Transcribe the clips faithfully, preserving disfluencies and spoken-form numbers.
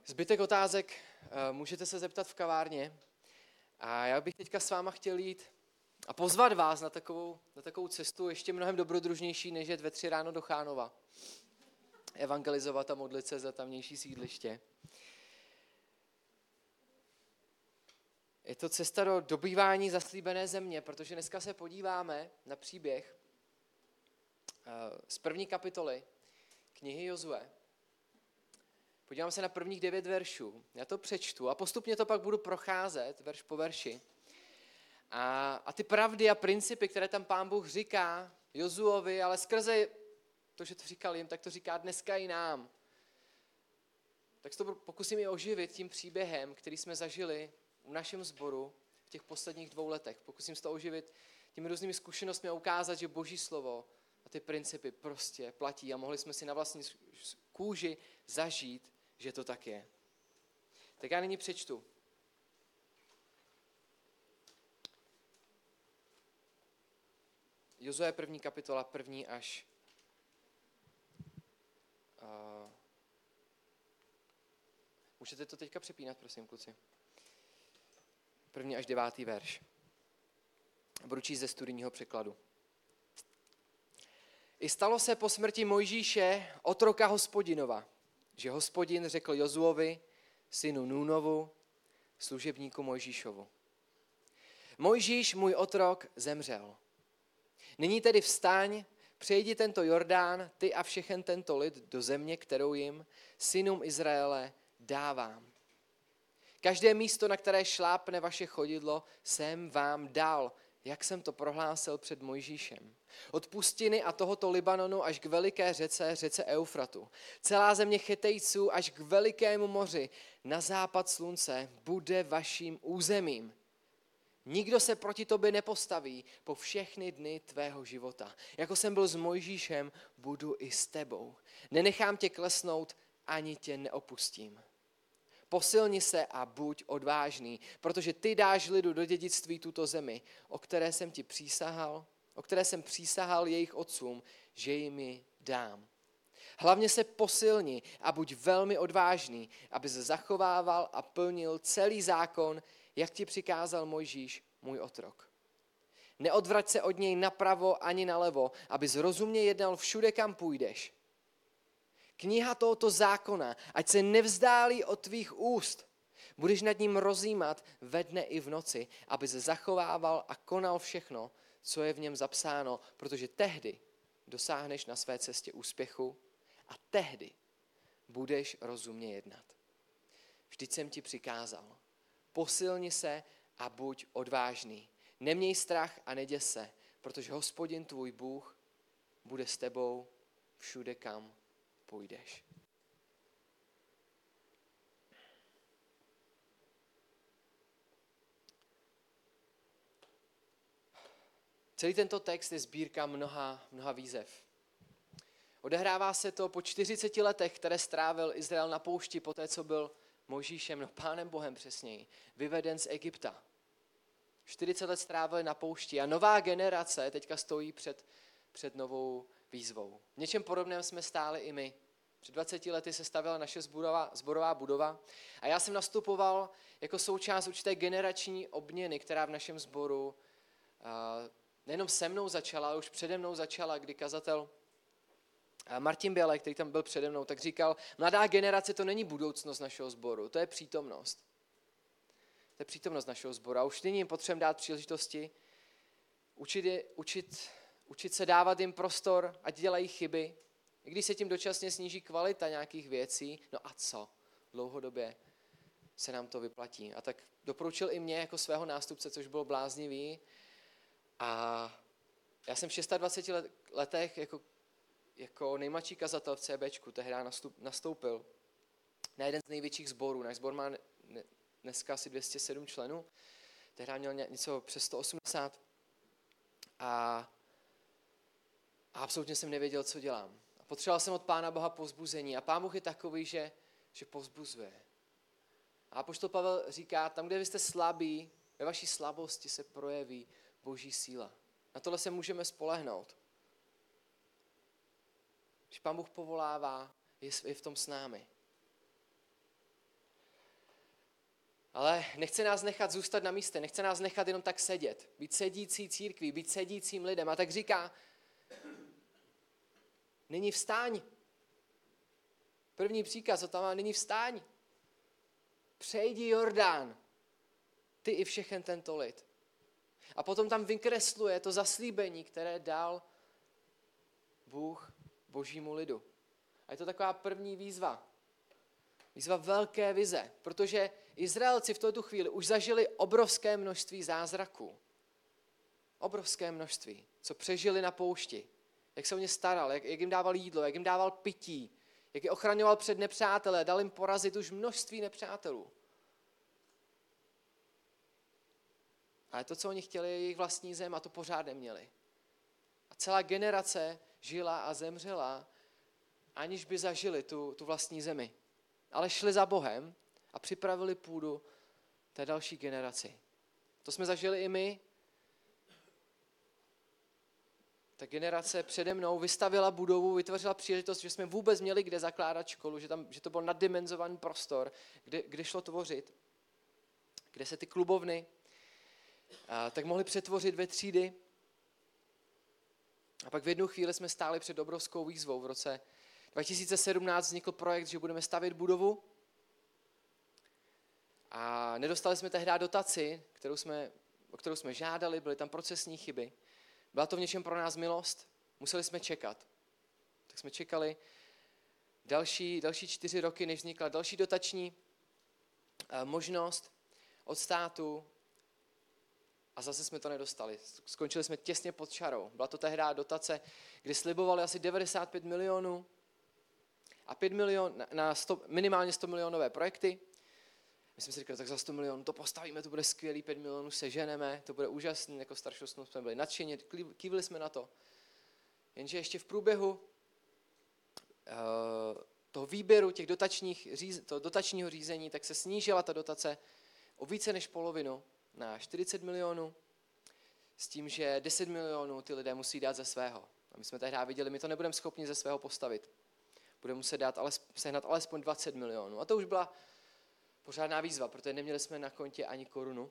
Zbytek otázek můžete se zeptat v kavárně. A já bych teďka s váma chtěl jít a pozvat vás na takovou, na takovou cestu ještě mnohem dobrodružnější, než jet ve tři ráno do Chánova. Evangelizovat a modlit se za tamnější sídliště. Je to cesta do dobývání zaslíbené země, protože dneska se podíváme na příběh z první kapitoly knihy Jozue. Podívám se na prvních devět veršů. Já to přečtu a postupně to pak budu procházet verš po verši. A, a ty pravdy a principy, které tam Pán Bůh říká Jozuovi, ale skrze to, že to říkal jim, tak to říká dneska i nám. Tak se to pokusím i oživit tím příběhem, který jsme zažili v našem sboru v těch posledních dvou letech. Pokusím se to oživit těmi různými zkušenostmi a ukázat, že Boží slovo a ty principy prostě platí a mohli jsme si na vlastní kůži zažít, že to tak je. Tak já nyní přečtu. Jozue první kapitola, první až uh, můžete to teďka přepínat, prosím, kluci. První až devátý verš. Budu číst ze studijního překladu. I stalo se po smrti Mojžíše, otroka Hospodinova, že Hospodin řekl Jozuovi, synu Núnovu, služebníku Mojžíšovu. Mojžíš, můj otrok, zemřel. Nyní tedy vstaň, přejdi tento Jordán, ty a všechen tento lid do země, kterou jim, synům Izraele, dávám. Každé místo, na které šlápne vaše chodidlo, jsem vám dal, jak jsem to prohlásil před Mojžíšem. Od pustiny a tohoto Libanonu až k veliké řece, řece Eufratu. Celá země Chetejců až k velikému moři, na západ slunce, bude vaším územím. Nikdo se proti tobě nepostaví po všechny dny tvého života. Jako jsem byl s Mojžíšem, budu i s tebou. Nenechám tě klesnout, ani tě neopustím. Posilni se a buď odvážný, protože ty dáš lidu do dědictví tuto zemi, o které jsem ti přísahal, o které jsem přísahal jejich otcům, že jim ji dám. Hlavně se posilni a buď velmi odvážný, aby se zachovával a plnil celý zákon, jak ti přikázal Mojžíš, můj otrok. Neodvrať se od něj napravo ani nalevo, abys rozumně jednal všude, kam půjdeš. Kniha tohoto zákona, ať se nevzdálí od tvých úst. Budeš nad ním rozjímat ve dne i v noci, aby se zachovával a konal všechno, co je v něm zapsáno, protože tehdy dosáhneš na své cestě úspěchu a tehdy budeš rozumně jednat. Vždyť jsem ti přikázal. Posilni se a buď odvážný. Neměj strach a neděs se, protože Hospodin tvůj Bůh bude s tebou všude, kam půjdeš. Celý tento text je sbírka mnoha, mnoha výzev. Odehrává se to po čtyřiceti letech, které strávil Izrael na poušti, poté co byl Mojžíšem, no Pánem Bohem přesněji, vyveden z Egypta. čtyřicet let strávili na poušti a nová generace teďka stojí před, před novou výzvou. V něčem podobném jsme stáli i my. Před dvaceti lety se stavěla naše zborová, zborová budova a já jsem nastupoval jako součást určité generační obměny, která v našem sboru uh, nejenom se mnou začala, ale už přede mnou začala, kdy kazatel Martin Bělek, který tam byl přede mnou, tak říkal, mladá generace to není budoucnost našeho sboru, to je přítomnost. To je přítomnost našeho sboru a už nyní jim potřebujeme dát příležitosti, učit, je, učit, učit se dávat jim prostor, ať dělají chyby, i když se tím dočasně sníží kvalita nějakých věcí, no a co? Dlouhodobě se nám to vyplatí. A tak doporučil i mě jako svého nástupce, což bylo bláznivý. A já jsem v dvaceti šesti letech jako, jako nejmladší kazatel v CBčku tehdy nastup, nastoupil na jeden z největších sborů. Náš sbor má dneska asi dvě stě sedm členů. Tehdy měl něco přes sto osmdesát. A, a absolutně jsem nevěděl, co dělám. A potřeboval jsem od Pána Boha povzbuzení. A Pán Bůh je takový, že, že povzbuzuje. A apoštol Pavel říká, tam, kde vy jste slabí, ve vaší slabosti se projeví Boží síla. Na tohle se můžeme spolehnout. Když Pán Bůh povolává, je v tom s námi. Ale nechce nás nechat zůstat na místě, nechce nás nechat jenom tak sedět, být sedící církví, být sedícím lidem. A tak říká, nyní vstáň. První příkaz, co tam má, nyní vstáň. Přejdi Jordán, ty i všechen tento lid. A potom tam vykresluje to zaslíbení, které dal Bůh božímu lidu. A je to taková první výzva. Výzva velké vize, protože Izraelci v této chvíli už zažili obrovské množství zázraků. Obrovské množství, co přežili na poušti. Jak se o ně staral, jak, jak jim dával jídlo, jak jim dával pití, jak je ochraňoval před nepřátele, dal jim porazit už množství nepřátelů. Ale to, co oni chtěli, je jejich vlastní zem a to pořád neměli. A celá generace žila a zemřela, aniž by zažili tu, tu vlastní zemi. Ale šli za Bohem a připravili půdu té další generaci. To jsme zažili i my. Ta generace přede mnou vystavila budovu, vytvořila příležitost, že jsme vůbec měli kde zakládat školu, že, tam, že to byl naddimenzovaný prostor, kde, kde šlo tvořit, kde se ty klubovny a, tak mohli přetvořit ve třídy. A pak v jednu chvíli jsme stáli před obrovskou výzvou. V roce dva tisíce sedmnáct vznikl projekt, že budeme stavět budovu a nedostali jsme tehdy dotaci, kterou jsme, o kterou jsme žádali, byly tam procesní chyby. Byla to v něčem pro nás milost, museli jsme čekat. Tak jsme čekali další, další čtyři roky, než vznikla další dotační možnost od státu a zase jsme to nedostali. Skončili jsme těsně pod čarou. Byla to tehdy dotace, kdy slibovali asi devadesát pět milionů a pět milion, na sto, minimálně sto milionové projekty. My jsme si říkali, tak za sto milionů to postavíme, to bude skvělý, pět milionů seženeme, to bude úžasný, jako staršostnou jsme byli nadšení, kývili jsme na to. Jenže ještě v průběhu uh, toho výběru těch dotačních, toho dotačního řízení, tak se snížila ta dotace o více než polovinu na čtyřicet milionů, s tím, že deset milionů ty lidé musí dát ze svého. A my jsme tehdy viděli, my to nebudeme schopni ze svého postavit. Budeme muset dát ale, sehnat alespoň dvacet milionů. A to už byla pořádná výzva, protože neměli jsme na kontě ani korunu.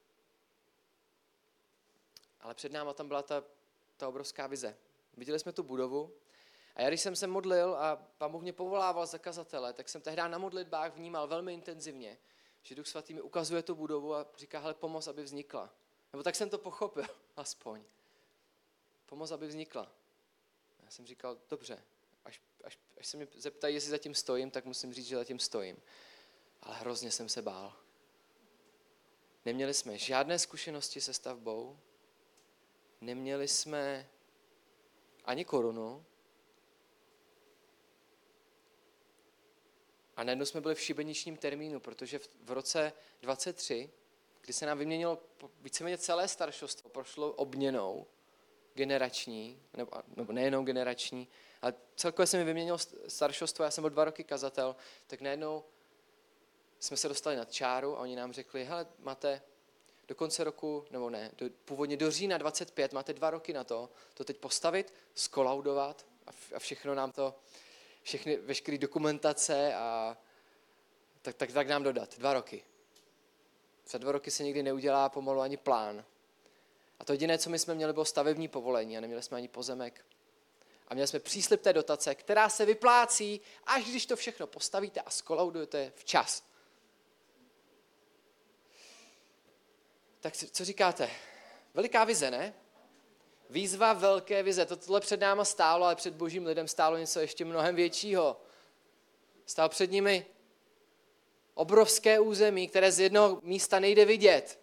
Ale před náma tam byla ta, ta obrovská vize. Viděli jsme tu budovu a já když jsem se modlil a Pán Bůh mě povolával za kazatele, tak jsem tehdy na modlitbách vnímal velmi intenzivně, že Duch Svatý mi ukazuje tu budovu a říká, hele, pomoz, aby vznikla. Nebo tak jsem to pochopil, aspoň. Pomoz, aby vznikla. Já jsem říkal, dobře, až, až, až se mě zeptají, jestli zatím stojím, tak musím říct, že zatím stojím. Ale hrozně jsem se bál. Neměli jsme žádné zkušenosti se stavbou, neměli jsme ani korunu a najednou jsme byli v šibeničním termínu, protože v roce dvacet tři, kdy se nám vyměnilo víceméně celé staršostvo, prošlo obměnou generační, nebo, nebo nejenom generační, ale celkově se mi vyměnilo staršostvo, já jsem byl dva roky kazatel, tak najednou jsme se dostali nad čáru a oni nám řekli, hele, máte do konce roku, nebo ne, do, původně do října dvacet pět, máte dva roky na to, to teď postavit, skolaudovat a, a všechno nám to, všechny, veškeré dokumentace a tak, tak, tak nám dodat. Dva roky. Za dva roky se nikdy neudělá pomalu ani plán. A to jediné, co my jsme měli, bylo stavební povolení a neměli jsme ani pozemek. A měli jsme příslib té dotace, která se vyplácí, až když to všechno postavíte a skolaudujete včas. Tak co říkáte? Veliká vize, ne? Výzva velké vize. Tohle před náma stálo, ale před božím lidem stálo něco ještě mnohem většího. Stál před nimi obrovské území, které z jednoho místa nejde vidět.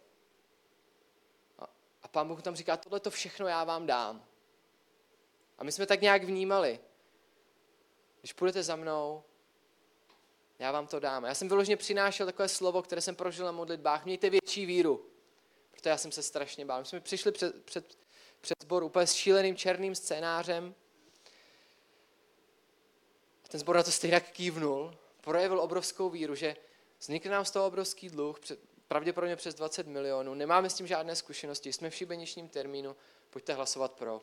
A Pán Bůh tam říká, tohle to všechno já vám dám. A my jsme tak nějak vnímali. Když půjdete za mnou, já vám to dám. Já jsem vyloženě přinášel takové slovo, které jsem prožil na modlitbách. Mějte větší víru. Protože já jsem se strašně bál. My jsme přišli před, před, před sbor úplně s šíleným černým scénářem. A ten sbor na to stejně kývnul. Projevil obrovskou víru, že vznikne nám z toho obrovský dluh, pravděpodobně přes dvacet milionů. Nemáme s tím žádné zkušenosti. Jsme v šibeničním termínu. Pojďte hlasovat pro.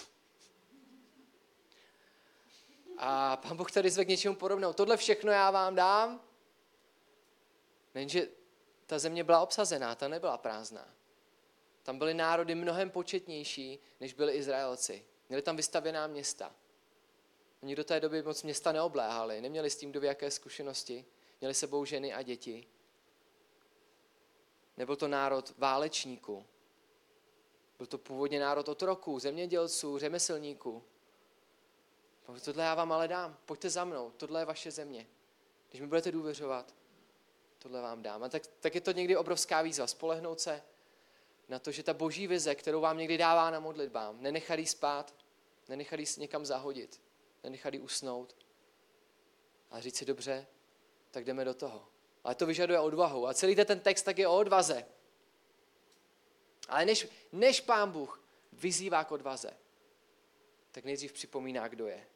A Pán Bůh tady zve k něčemu podobnou. Tohle všechno já vám dám. Jenže ta země byla obsazená, ta nebyla prázdná. Tam byly národy mnohem početnější, než byli Izraelci. Měli tam vystavěná města. Oni do té doby moc města neobléhali, neměli s tím kdo ví jaké zkušenosti, měli sebou ženy a děti. Nebyl to národ válečníků. Byl to původně národ otroků, zemědělců, řemeslníků. Tohle já vám ale dám, pojďte za mnou, tohle je vaše země. Když mi budete důvěřovat, tohle vám dám. A tak, tak je to někdy obrovská výzva, spolehnout se na to, že ta boží vize, kterou vám někdy dává na modlitbám, nenechat jí spát, nenechat jí někam zahodit, nenechat jí usnout, ale říct si dobře, tak jdeme do toho. Ale to vyžaduje odvahu. A celý ten text tak je o odvaze. Ale než, než Pán Bůh vyzývá k odvaze, tak nejdřív připomíná, kdo je.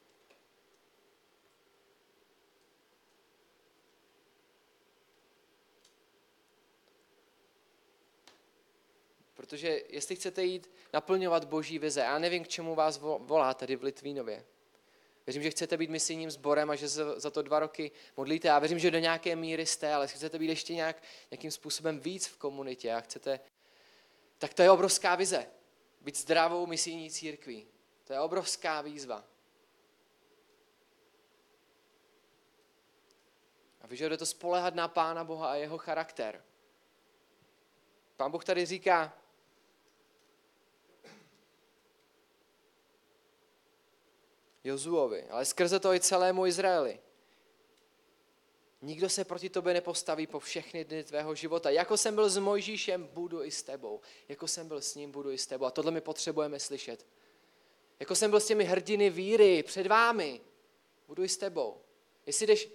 Protože jestli chcete jít naplňovat boží vize, já nevím, k čemu vás volá tady v Litvínově. Věřím, že chcete být misijním sborem a že za to dva roky modlíte. Já věřím, že do nějaké míry jste, ale chcete být ještě nějak, nějakým způsobem víc v komunitě a chcete, tak to je obrovská vize. Být zdravou misijní církví. To je obrovská výzva. A vyžaduje to spoléhat na Pána Boha a jeho charakter. Pán Bůh tady říká, Jozuovi, ale skrze to i celému Izraeli. Nikdo se proti tobě nepostaví po všechny dny tvého života. Jako jsem byl s Mojžíšem, budu i s tebou. Jako jsem byl s ním, budu i s tebou. A tohle my potřebujeme slyšet. Jako jsem byl s těmi hrdiny víry před vámi, budu i s tebou. Jestli jdeš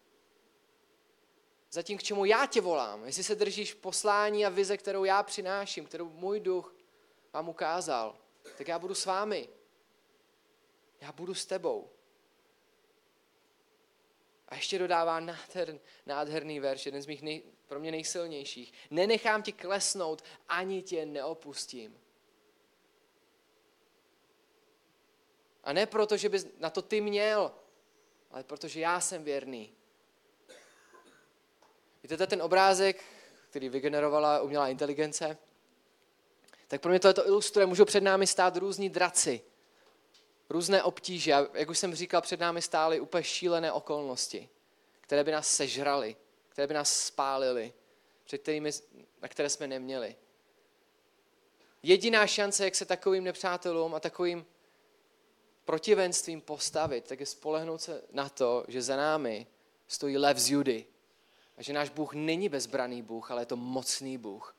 za tím, k čemu já tě volám, jestli se držíš poslání a vize, kterou já přináším, kterou můj duch vám ukázal, tak já budu s vámi. Já budu s tebou. A ještě dodává nádher, nádherný verš, jeden z mých nej, pro mě nejsilnějších. Nenechám tě klesnout, ani tě neopustím. A ne proto, že bys na to ty měl, ale protože já jsem věrný. Víte, ten obrázek, který vygenerovala umělá inteligence, tak pro mě to, to ilustruje, můžou před námi stát různí draci, různé obtíže. A jak už jsem říkal, před námi stály úplně šílené okolnosti, které by nás sežraly, které by nás spálily, před kterými, na které jsme neměli. Jediná šance, jak se takovým nepřátelům a takovým protivenstvím postavit, tak je spolehnout se na to, že za námi stojí lev z Judy. A že náš Bůh není bezbraný Bůh, ale je to mocný Bůh.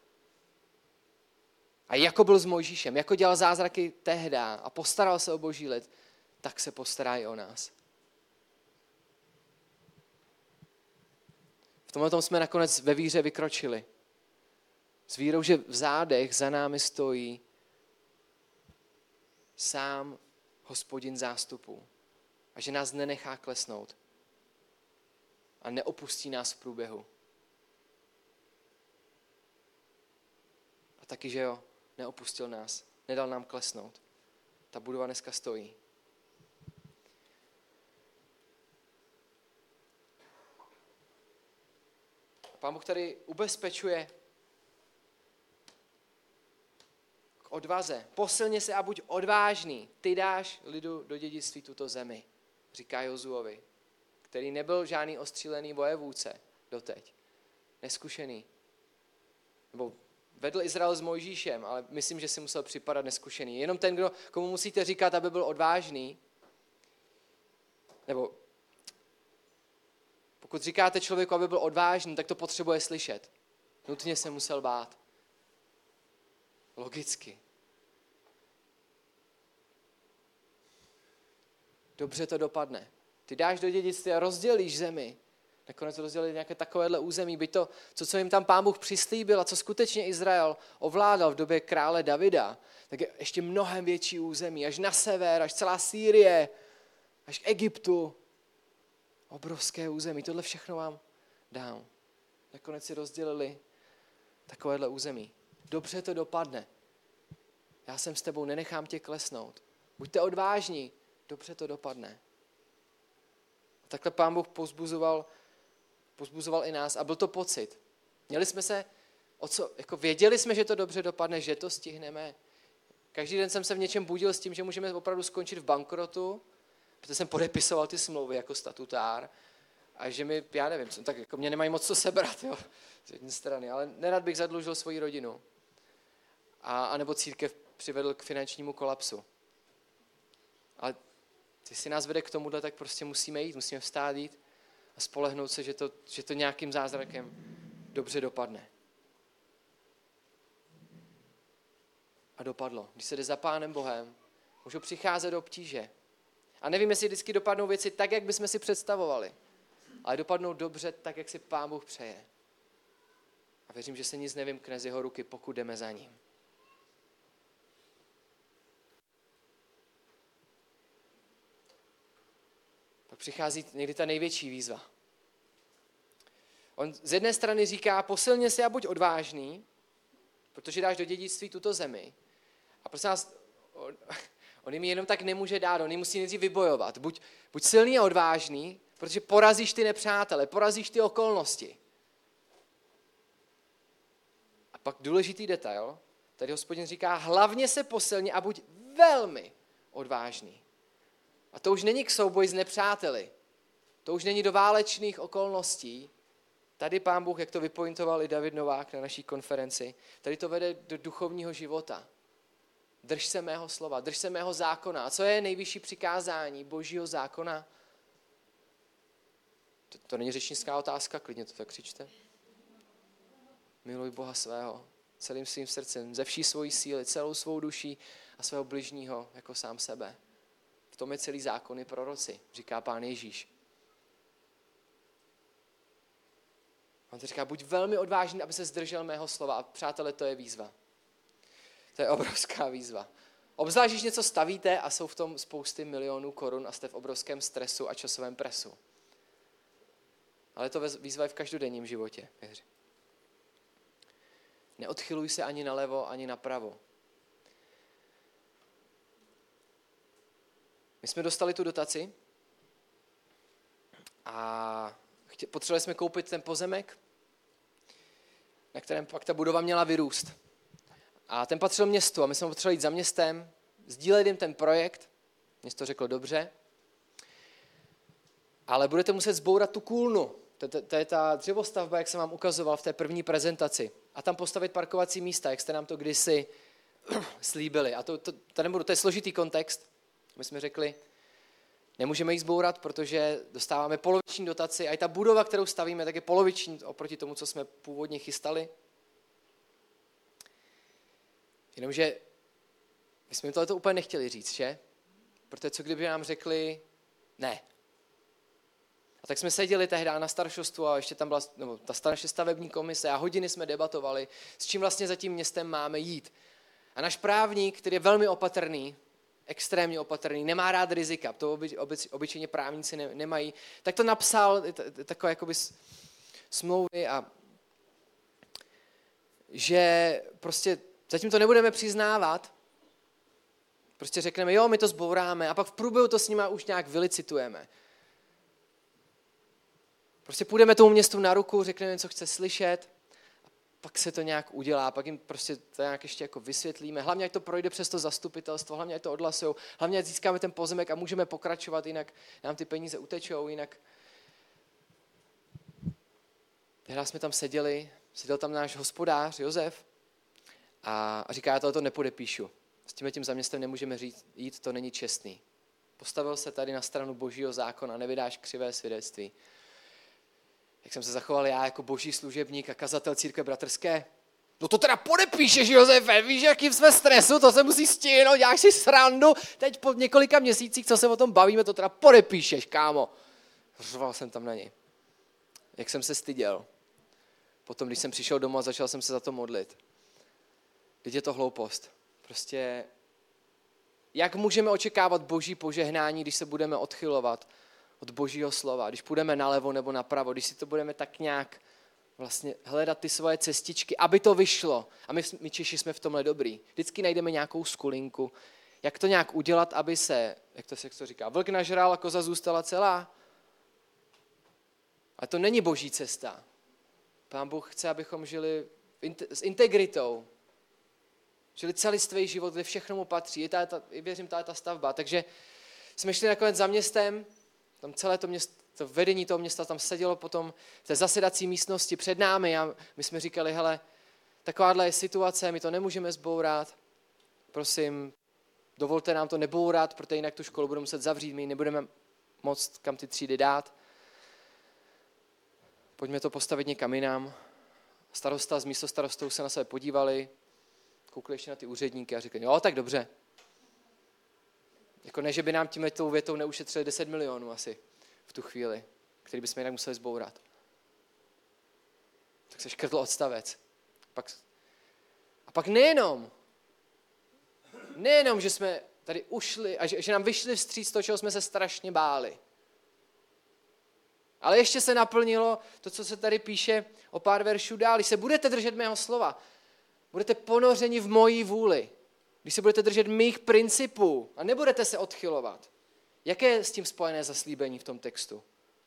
A jako byl s Mojžíšem, jako dělal zázraky tehda a postaral se o boží lid, tak se postará i o nás. V tomhle tom jsme nakonec ve víře vykročili. S vírou, že v zádech za námi stojí sám Hospodin zástupů a že nás nenechá klesnout a neopustí nás v průběhu. A taky, že jo, neopustil nás, nedal nám klesnout. Ta budova dneska stojí. Pán Bůh tady ubezpečuje k odvaze. Posilně se a buď odvážný. Ty dáš lidu do dědictví tuto zemi, říká Jozuovi, který nebyl žádný ostřílený vojevůdce doteď. Neskušený. Nebo vedl Izrael s Mojžíšem, ale myslím, že si musel připadat neskušený. Jenom ten, kdo, komu musíte říkat, aby byl odvážný, nebo pokud říkáte člověku, aby byl odvážný, tak to potřebuje slyšet. Nutně se musel bát. Logicky. Dobře to dopadne. Ty dáš do dědictví a rozdělíš zemi. Nakonec rozdělili nějaké takovéhle území. Byť to, co, co jim tam Pán Bůh přislíbil a co skutečně Izrael ovládal v době krále Davida, tak je ještě mnohem větší území. Až na sever, až celá Sýrie, až k Egyptu. Obrovské území. Tohle všechno vám dám. Nakonec si rozdělili takovéhle území. Dobře to dopadne. Já jsem s tebou, nenechám tě klesnout. Buďte odvážní. Dobře to dopadne. A takhle Pán Bůh povzbuzoval, povzbuzoval i nás. A byl to pocit. Měli jsme se, o co, jako věděli jsme, že to dobře dopadne, že to stihneme. Každý den jsem se v něčem budil s tím, že můžeme opravdu skončit v bankrotu, protože jsem podepisoval ty smlouvy jako statutár a že mi, já nevím, tak jako mě nemají moc co sebrat, jo, z jedné strany, ale nerad bych zadlužil svoji rodinu. A, a nebo církev přivedl k finančnímu kolapsu. Ale jestli nás vede k tomuhle, tak prostě musíme jít, musíme vstát jít a spolehnout se, že to, že to nějakým zázrakem dobře dopadne. A dopadlo. Když se jde za Pánem Bohem, můžou přicházet do obtíže. A nevím, jestli vždycky dopadnou věci tak, jak bychom si představovali, ale dopadnou dobře tak, jak si Pán Bůh přeje. A věřím, že se nic nevymkne z jeho ruky, pokud jdeme za ním. Pak přichází někdy ta největší výzva. On z jedné strany říká, posilně si a buď odvážný, protože dáš do dědictví tuto zemi. A prosím nás, on, on jim jenom tak nemůže dát, on jim musí nejdřív vybojovat. Buď, buď silný a odvážný, protože porazíš ty nepřátele, porazíš ty okolnosti. A pak důležitý detail, tady Hospodin říká, hlavně se posilni a buď velmi odvážný. A to už není k souboji s nepřáteli. To už není do válečných okolností. Tady Pán Bůh, jak to vypointoval i David Novák na naší konferenci, tady to vede do duchovního života. Drž se mého slova, drž se mého zákona. A co je nejvyšší přikázání Božího zákona? To, to není řečnická otázka, klidně to tak křičte. Miluj Boha svého celým svým srdcem, ze vší svojí síly, celou svou duší a svého bližního jako sám sebe. V tom je celý zákon i proroci, říká Pán Ježíš. On to říká, buď velmi odvážný, aby se zdržel mého slova. A přátelé, to je výzva. To je obrovská výzva. Obzvlášť, když něco stavíte a jsou v tom spousty milionů korun a jste v obrovském stresu a časovém presu. Ale to výzva je v každodenním životě. Věři. Neodchyluj se ani nalevo, ani napravo. My jsme dostali tu dotaci a potřebovali jsme koupit ten pozemek, na kterém pak ta budova měla vyrůst. A ten patřil městu a my jsme potřebovali jít za městem, sdílet jim ten projekt. Město řeklo dobře, ale budete muset zbourat tu kůlnu. To, to, to je ta dřevostavba, jak jsem vám ukazoval v té první prezentaci. A tam postavit parkovací místa, jak jste nám to kdysi slíbili. A to, to, to, nebudu, to je složitý kontext. My jsme řekli, nemůžeme ji zbourat, protože dostáváme poloviční dotaci a i ta budova, kterou stavíme, tak je poloviční oproti tomu, co jsme původně chystali. Jenomže my jsme jim tohleto úplně nechtěli říct, že? Protože co kdyby nám řekli ne. A tak jsme seděli tehdy na staršostvu a ještě tam byla nebo ta starší stavební komise a hodiny jsme debatovali, s čím vlastně za tím městem máme jít. A náš právník, který je velmi opatrný, extrémně opatrný, nemá rád rizika, to oby, oby, obyčejně právníci ne, nemají, tak to napsal takové jakoby smlouvy a že prostě zatím to nebudeme přiznávat, prostě řekneme, jo, my to zbouráme a pak v průběhu to s nima už nějak vylicitujeme. Prostě půjdeme tomu městu na ruku, řekneme, co chce slyšet, a pak se to nějak udělá, pak jim prostě to nějak ještě jako vysvětlíme. Hlavně, ať to projde přes to zastupitelstvo, hlavně, ať to odhlasujou, hlavně, ať získáme ten pozemek a můžeme pokračovat, jinak nám ty peníze utečou, jinak. Tehdy jsme tam seděli, seděl tam náš hospodář Josef a říká, já tohoto nepodepíšu. S tím tím zaměstnem nemůžeme říct, jít, to není čestný. Postavil se tady na stranu Božího zákona, nevydáš křivé svědectví. Jak jsem se zachoval já jako boží služebník a kazatel církve bratrské? No to teda podepíšeš, Josefe, víš, jakým jsme stresu, to se musí stihnout, děláš si srandu, teď po několika měsících, co se o tom bavíme, to teda podepíšeš, kámo. Řval jsem tam na něj. Jak jsem se styděl. Potom, když jsem přišel domů a začal jsem se za to modlit. Teď je to hloupost. Prostě, jak můžeme očekávat boží požehnání, když se budeme odchylovat od božího slova, když půjdeme nalevo nebo napravo, když si to budeme tak nějak vlastně hledat ty svoje cestičky, aby to vyšlo. A my, my Češi jsme v tomhle dobrý. Vždycky najdeme nějakou skulinku, jak to nějak udělat, aby se, jak to se jak to říká, vlk nažral a koza zůstala celá. Ale to není boží cesta. Pán Bůh chce, abychom žili s integritou. Žili celistvý život, kde všechno mu patří. Je ta, ta, věřím, ta, ta stavba. Takže jsme šli nakonec za městem, tam celé to město, to vedení toho města tam sedělo potom v té zasedací místnosti před námi a my jsme říkali, hele, takováhle je situace, my to nemůžeme zbourat. Prosím, dovolte nám to nebourat, protože jinak tu školu budeme muset zavřít, my nebudeme moct kam ty třídy dát. Pojďme to postavit někam jinam. Starosta s místostarostou se na sebe podívali, koukli ještě na ty úředníky a řekli, jo, tak dobře. Jako ne, že by nám tímhle tou větou neušetřili deset milionů asi v tu chvíli, který bychom jinak museli zbourat. Tak se škrtl odstavec. Pak, a pak nejenom, nejenom, že jsme tady ušli a že, že nám vyšli vstříc toho, čeho jsme se strašně báli. Ale ještě se naplnilo to, co se tady píše o pár veršů dál. Když se budete držet mého slova, budete ponořeni v mojí vůli. Když se budete držet mých principů a nebudete se odchylovat. Jaké je s tím spojené zaslíbení v tom textu?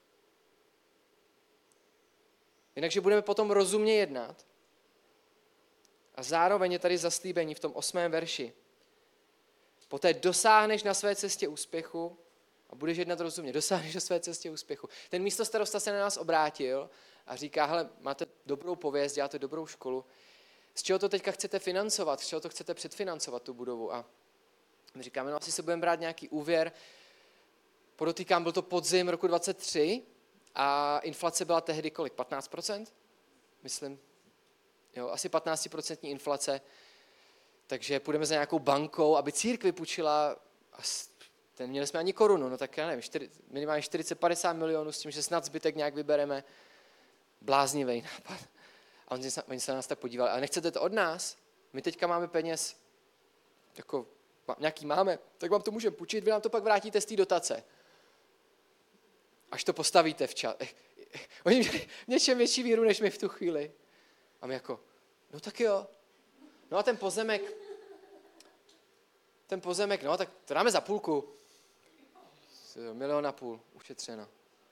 Jinakže budeme potom rozumně jednat a zároveň je tady zaslíbení v tom osmém verši. Poté dosáhneš na své cestě úspěchu a budeš jednat rozumně. Dosáhneš na své cestě úspěchu. Ten místostarosta se na nás obrátil a říká, hele, máte dobrou pověst, děláte dobrou školu. Z čeho to teďka chcete financovat? Z čeho to chcete předfinancovat, tu budovu? A my říkáme, no asi se budeme brát nějaký úvěr. Podotýkám, byl to podzim roku dvacet tři a inflace byla tehdy kolik? patnáct procent? Myslím. Jo, asi patnáct procent inflace. Takže půjdeme za nějakou bankou, aby církvi půjčila, ten měli jsme ani korunu, no tak já nevím, čtyři, minimálně čtyřicet padesát milionů s tím, že snad zbytek nějak vybereme. Bláznivý nápad. A oni se, oni se na nás tak podívali, ale nechcete to od nás? My teďka máme peněz, jako nějaký máme, tak vám to můžeme půjčit, vy nám to pak vrátíte z té dotace. Až to postavíte včas. Oni měli v něčem větší víru, než my v tu chvíli. A my jako, no tak jo. No a ten pozemek, ten pozemek, no tak to dáme za půlku. Milion a půl, ušetřeno.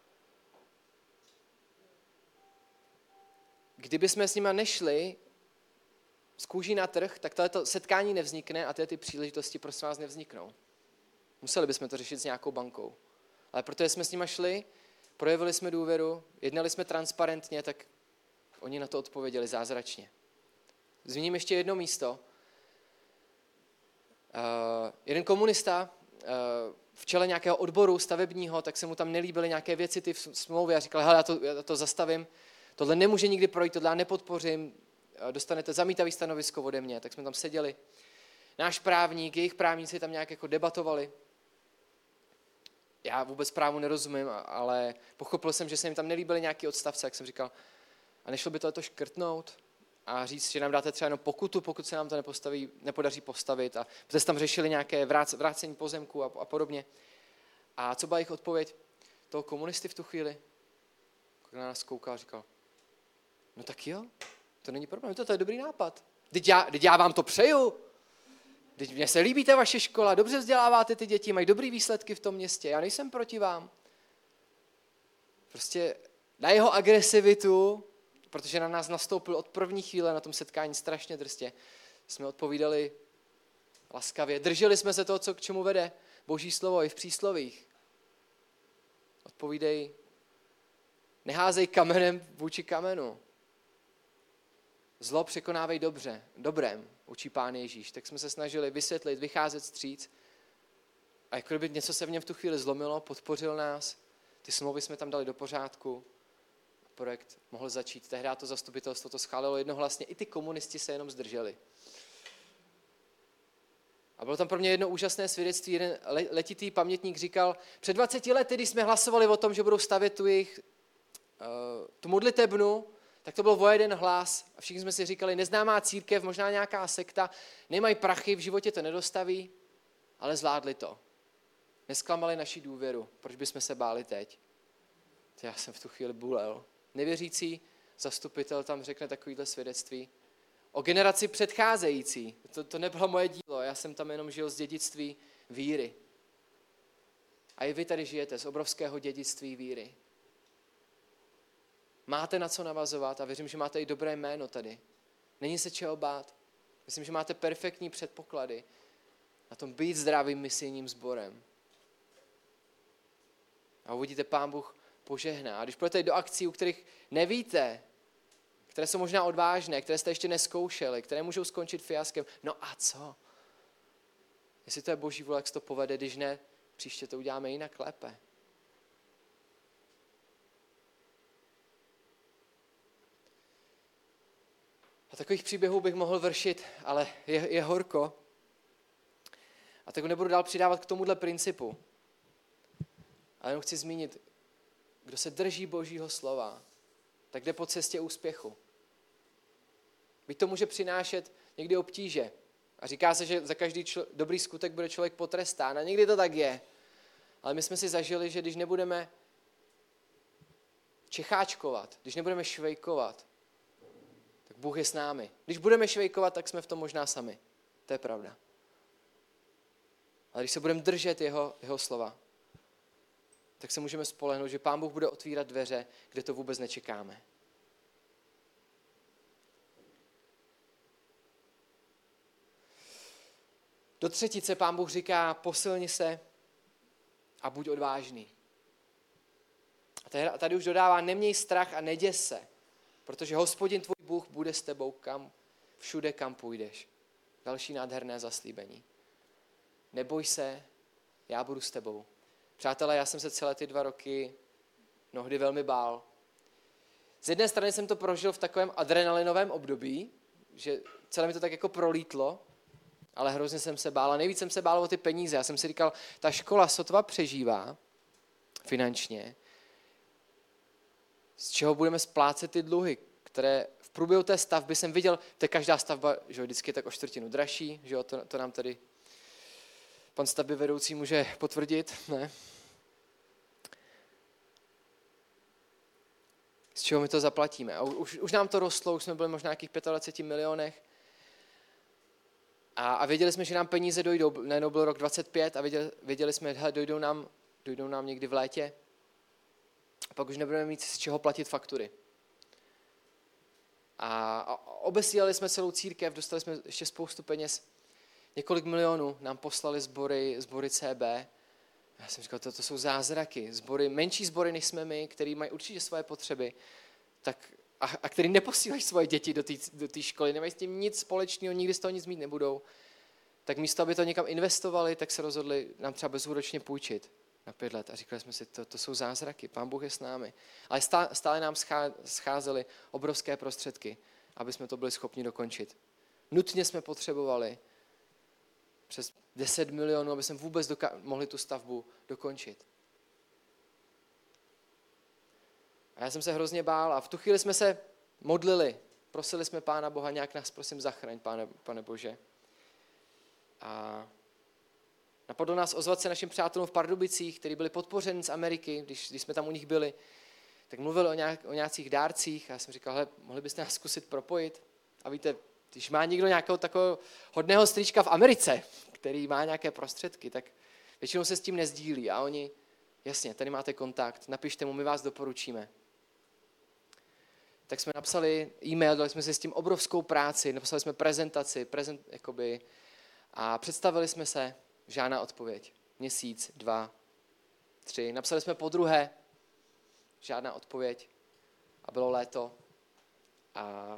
Kdyby jsme s nima nešli z kůží na trh, tak tohleto setkání nevznikne a tyhle ty příležitosti prosím vás nevzniknou. Museli bychom to řešit s nějakou bankou. Ale protože jsme s nima šli, projevili jsme důvěru, jednali jsme transparentně, tak oni na to odpověděli zázračně. Zmíním ještě jedno místo. Uh, jeden komunista uh, v čele nějakého odboru stavebního, tak se mu tam nelíbily nějaké věci, ty v smlouvě a říkal, hele, já to, já to zastavím, tohle nemůže nikdy projít, tohle já nepodpořím, dostanete zamítavý stanovisko ode mě. Tak jsme tam seděli. Náš právník, jejich právníci tam nějak jako debatovali. Já vůbec právu nerozumím, ale pochopil jsem, že se jim tam nelíbily nějaké odstavce, jak jsem říkal, a nešlo by to škrtnout a říct, že nám dáte třeba jenom pokutu, pokud se nám to nepostaví, nepodaří postavit. A protože tam řešili nějaké vrác, vrácení pozemku a, a podobně. A co byla jejich odpověď? Toho komunisty v tu chvíli, když na nás koukal, říkal, no tak jo, to není problém, to, to je dobrý nápad. Teď já, teď já vám to přeju. Teď mně se líbí ta vaše škola, dobře vzděláváte ty děti, mají dobrý výsledky v tom městě, já nejsem proti vám. Prostě na jeho agresivitu, protože na nás nastoupil od první chvíle na tom setkání strašně drstě, jsme odpovídali laskavě. Drželi jsme se toho, co k čemu vede Boží slovo i v příslovích. Odpovídej, neházej kamenem vůči kamenu. Zlo překonávej dobře, dobrém, učí Pán Ježíš. Tak jsme se snažili vysvětlit, vycházet vstříc. A jako kdyby něco se v něm v tu chvíli zlomilo, podpořil nás. Ty smlouvy jsme tam dali do pořádku. Projekt mohl začít. Tehdy to zastupitelstvo to schválilo jednohlasně. I ty komunisti se jenom zdrželi. A bylo tam pro mě jedno úžasné svědectví. Jeden letitý pamětník říkal, před dvaceti lety, když jsme hlasovali o tom, že budou stavět tu jejich uh, tu modlitebnu, tak to byl o jeden hlas a všichni jsme si říkali, neznámá církev, možná nějaká sekta, nemají prachy, v životě to nedostaví, ale zvládli to. Nesklamali naši důvěru, proč bychom se báli teď? To já jsem v tu chvíli bulel. Nevěřící zastupitel tam řekne takovýhle svědectví. O generaci předcházející, to, to nebylo moje dílo, já jsem tam jenom žil z dědictví víry. A i vy tady žijete z obrovského dědictví víry. máte na co navazovat a věřím, že máte i dobré jméno tady. Není se čeho bát. Myslím, že máte perfektní předpoklady na tom být zdravým misijním sborem. A uvidíte, Pán Bůh požehná. A když půjdete do akcí, u kterých nevíte, které jsou možná odvážné, které jste ještě neskoušeli, které můžou skončit fiaskem, no a co? Jestli to je Boží vůle, jak se to povede, když ne, příště to uděláme jinak lépe. A takových příběhů bych mohl vršit, ale je, je horko. A tak nebudu dál přidávat k tomuhle principu. Ale jenom chci zmínit, kdo se drží Božího slova, tak jde po cestě úspěchu. Byť to může přinášet někdy obtíže. A říká se, že za každý člo, dobrý skutek bude člověk potrestán. A někdy to tak je. Ale my jsme si zažili, že když nebudeme čecháčkovat, když nebudeme švejkovat, tak Bůh je s námi. Když budeme švejkovat, tak jsme v tom možná sami. To je pravda. Ale když se budeme držet jeho, jeho slova, tak se můžeme spolehnout, že Pán Bůh bude otvírat dveře, kde to vůbec nečekáme. Do třetice Pán Bůh říká, posilni se a buď odvážný. A tady už dodává, neměj strach a neděs se, protože Hospodin tvůj Bůh bude s tebou kam, všude, kam půjdeš. Další nádherné zaslíbení. Neboj se, já budu s tebou. Přátelé, já jsem se celé ty dva roky mnohdy velmi bál. Z jedné strany jsem to prožil v takovém adrenalinovém období, že celé mi to tak jako prolítlo, ale hrozně jsem se bál. A nejvíc jsem se bál o ty peníze. Já jsem si říkal, ta škola sotva přežívá finančně, z čeho budeme splácet ty dluhy, které v průběhu té stavby jsem viděl, to je každá stavba, že vždycky je tak o čtvrtinu dražší, že jo, to, to nám tady pan stavby vedoucí může potvrdit, ne? Z čeho my to zaplatíme? A už, už nám to rostlo, už jsme byli možná nějakých dvacet pět milionech. A, a věděli jsme, že nám peníze dojdou, najednou byl rok dvacet pět a věděli, věděli jsme, že dojdou nám, dojdou nám někdy v létě. A pak už nebudeme mít z čeho platit faktury. A, a obesílali jsme celou církev, dostali jsme ještě spoustu peněz. Několik milionů nám poslali sbory, sbory C B. Já jsem říkal, to, to jsou zázraky. Sbory, menší sbory, než jsme my, který mají určitě svoje potřeby, tak, a, a který neposílají svoje děti do té do té školy, nemají s tím nic společného, nikdy z toho nic mít nebudou. Tak místo, aby to někam investovali, tak se rozhodli nám třeba bezúročně půjčit na pět let. A říkali jsme si, to, to jsou zázraky, Pán Bůh je s námi. Ale stále, stále nám scházely obrovské prostředky, aby jsme to byli schopni dokončit. Nutně jsme potřebovali přes deset milionů, aby jsme vůbec doka- mohli tu stavbu dokončit. A já jsem se hrozně bál a v tu chvíli jsme se modlili. Prosili jsme Pána Boha, nějak nás prosím zachraň, Pane, Pane Bože. A napadlo nás ozvat se našim přátelům v Pardubicích, kteří byli podpořeni z Ameriky, když, když jsme tam u nich byli, tak mluvili o, nějak, o nějakých dárcích a já jsem říkal, hele, mohli byste nás zkusit propojit? A víte, když má někdo nějakého takového hodného strýčka v Americe, který má nějaké prostředky, tak většinou se s tím nezdílí a oni, jasně, tady máte kontakt, napište mu, my vás doporučíme. Tak jsme napsali e-mail, dali jsme si s tím obrovskou práci, napsali jsme prezentaci, prezent, jakoby, a představili jsme se, žádná odpověď. Měsíc, dva, tři. Napsali jsme po druhé, žádná odpověď. A bylo léto. A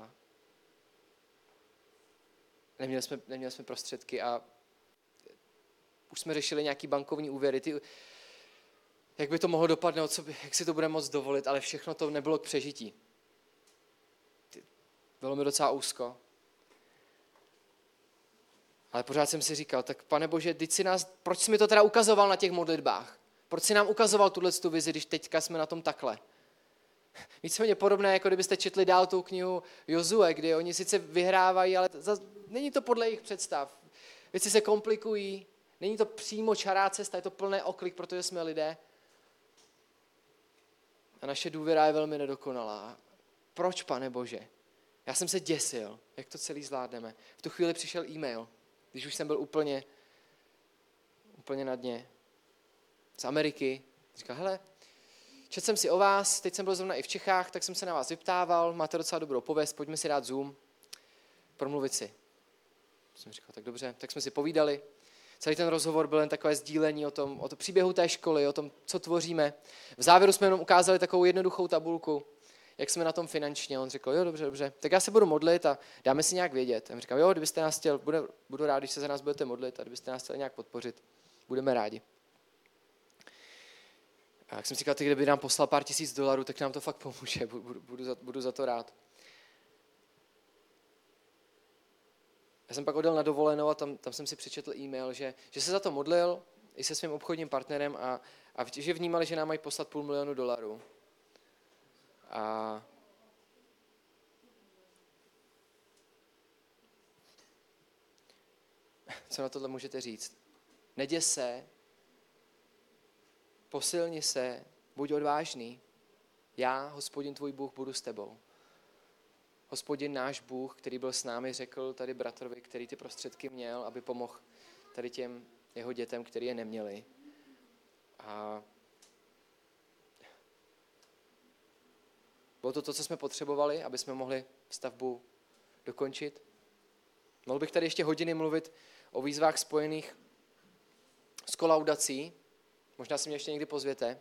neměli jsme, neměli jsme prostředky a už jsme řešili nějaký bankovní úvěry. Ty, jak by to mohlo dopadnout, co by, jak si to bude moct dovolit, ale všechno to nebylo k přežití. Bylo mi docela úzko. Ale pořád jsem si říkal, tak Pane Bože, teď si nás, proč jsi mi to teda ukazoval na těch modlitbách? Proč jsi nám ukazoval tuto vizi, když teďka jsme na tom takhle? Víceméně podobné, jako kdybyste četli dál tu knihu Jozue, kdy oni sice vyhrávají, ale za, není to podle jejich představ. Věci se komplikují, není to přímo čará cesta, je to plné oklik, protože jsme lidé. A naše důvěra je velmi nedokonalá. Proč, Pane Bože? Já jsem se děsil, jak to celý zvládneme. V tu chvíli přišel e-mail, když už jsem byl úplně, úplně na dně. Z Ameriky. Říkal, hele, četl jsem si o vás, teď jsem byl zrovna i v Čechách, tak jsem se na vás vyptával, máte docela dobrou pověst, pojďme si dát Zoom, promluvit si. Jsem říkal, tak dobře, tak jsme si povídali. Celý ten rozhovor byl jen takové sdílení o tom, o tom příběhu té školy, o tom, co tvoříme. V závěru jsme jenom ukázali takovou jednoduchou tabulku, jak jsme na tom finančně. On řekl, jo, dobře, dobře, tak já se budu modlit a dáme si nějak vědět. A říkal, jo, kdybyste nás chtěl, bude, budu rád, když se za nás budete modlit a kdybyste nás chtěli nějak podpořit, budeme rádi. A jak jsem si říkal, ty, kdyby nám poslal pár tisíc dolarů, tak nám to fakt pomůže, budu, budu, za, budu za to rád. Já jsem pak odjel na dovolenou a tam, tam jsem si přečetl e-mail, že, že se za to modlil i se svým obchodním partnerem a, a že vnímali, že nám mají poslat půl milionu dolarů. A co na tohle můžete říct? Neděs se, posilni se, buď odvážný. Já, Hospodin tvůj Bůh, budu s tebou. Hospodin náš Bůh, který byl s námi, řekl tady bratrovi, který ty prostředky měl, aby pomohl tady těm jeho dětem, který je neměli. A bylo to to, co jsme potřebovali, aby jsme mohli stavbu dokončit. Mohl bych tady ještě hodiny mluvit o výzvách spojených s kolaudací. Možná si mě ještě někdy pozvěte.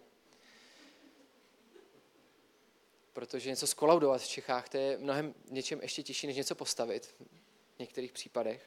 Protože něco skolaudovat v Čechách, to je mnohem něčem ještě těžší, než něco postavit v některých případech.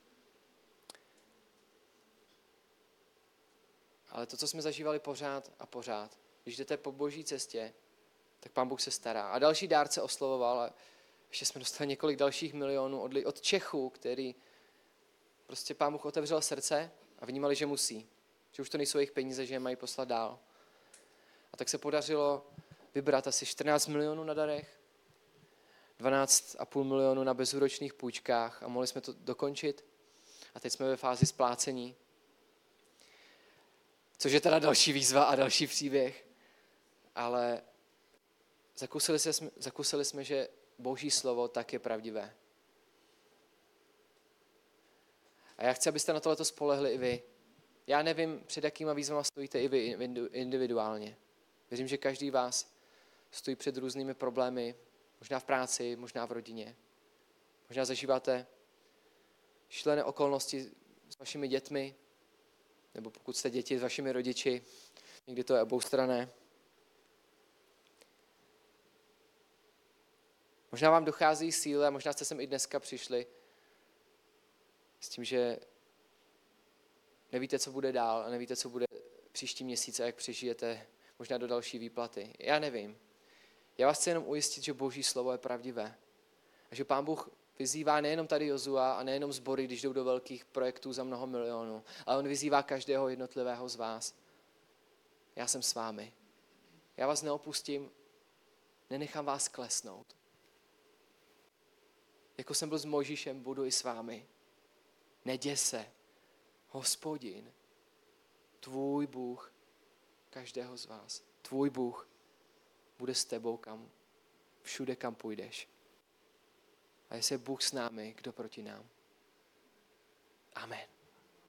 Ale to, co jsme zažívali pořád a pořád, když jdete po boží cestě, tak Pán Bůh se stará. A další dárce oslovoval a ještě jsme dostali několik dalších milionů od, od Čechů, který prostě Pán Bůh otevřel srdce a vnímali, že musí. Že už to nejsou jejich peníze, že je mají poslat dál. A tak se podařilo vybrat asi čtrnáct milionů na darech, dvanáct a půl milionu na bezúročných půjčkách a mohli jsme to dokončit. A teď jsme ve fázi splácení. Což je teda další výzva a další příběh. Ale zakusili jsme, zakusili jsme, že Boží slovo tak je pravdivé. A já chci, abyste na tohleto spolehli i vy. Já nevím, před jakýma výzvama stojíte i vy individuálně. Věřím, že každý vás stojí před různými problémy, možná v práci, možná v rodině. Možná zažíváte šílené okolnosti s vašimi dětmi, nebo pokud jste děti s vašimi rodiči, někdy to je oboustranné. Možná vám dochází síly a možná jste sem i dneska přišli s tím, že nevíte, co bude dál a nevíte, co bude příští měsíc a jak přežijete možná do další výplaty. Já nevím. Já vás chci jenom ujistit, že Boží slovo je pravdivé. A že Pán Bůh vyzývá nejenom tady Jozua a nejenom sbory, když jdou do velkých projektů za mnoho milionů, ale on vyzývá každého jednotlivého z vás. Já jsem s vámi. Já vás neopustím, nenechám vás klesnout. Jako jsem byl s Mojžíšem, budu i s vámi. Neděs se. Hospodin, tvůj Bůh, každého z vás, tvůj Bůh bude s tebou kam, všude, kam půjdeš. A jestli je Bůh s námi, kdo proti nám? Amen.